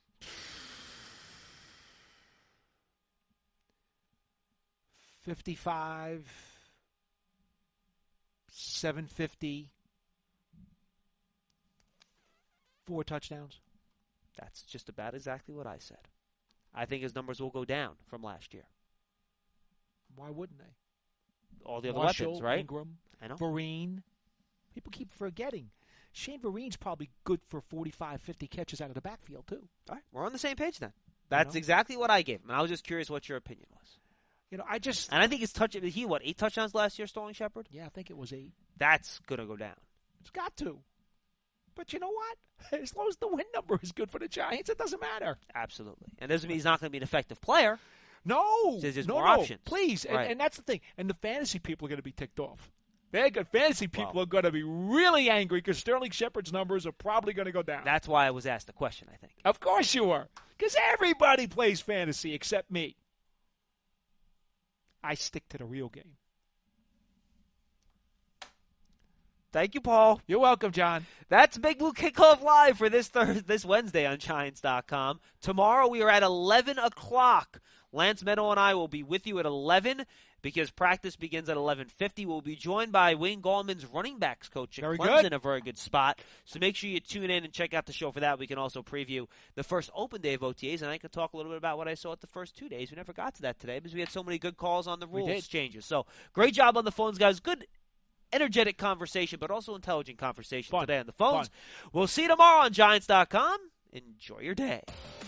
55, 750, 4 touchdowns. That's just about exactly what I said. I think his numbers will go down from last year. Why wouldn't they? All the other Marshall, weapons, right? Ingram, I know. Vereen. People keep forgetting. Shane Vereen's probably good for 45, 50 catches out of the backfield, too. All right, we're on the same page then. That's exactly what I gave him. And I was just curious what your opinion was. And I think his 8 touchdowns last year, Sterling Shepard? Yeah, I think it was 8. That's going to go down. It's got to. But you know what? As long as the win number is good for the Giants, it doesn't matter. Absolutely. And doesn't mean he's not going to be an effective player. No. There's more options. Please. Right. And that's the thing. And the fantasy people are going to be ticked off. Fantasy people are going to be really angry because Sterling Shepard's numbers are probably going to go down. That's why I was asked the question, I think. Of course you are. Because everybody plays fantasy except me. I stick to the real game. Thank you, Paul. You're welcome, John. That's Big Blue Kickoff Live for this Wednesday on Giants.com. Tomorrow we are at 11 o'clock. Lance Meadow and I will be with you at 11 because practice begins at 11:50. We'll be joined by Wayne Gallman's running backs coach at Clemson in a very good spot. So make sure you tune in and check out the show for that. We can also preview the first open day of OTAs, and I can talk a little bit about what I saw at the first 2 days. We never got to that today because we had so many good calls on the rules changes. So great job on the phones, guys. Good energetic conversation, but also intelligent conversation today on the phones. We'll see you tomorrow on Giants.com. Enjoy your day.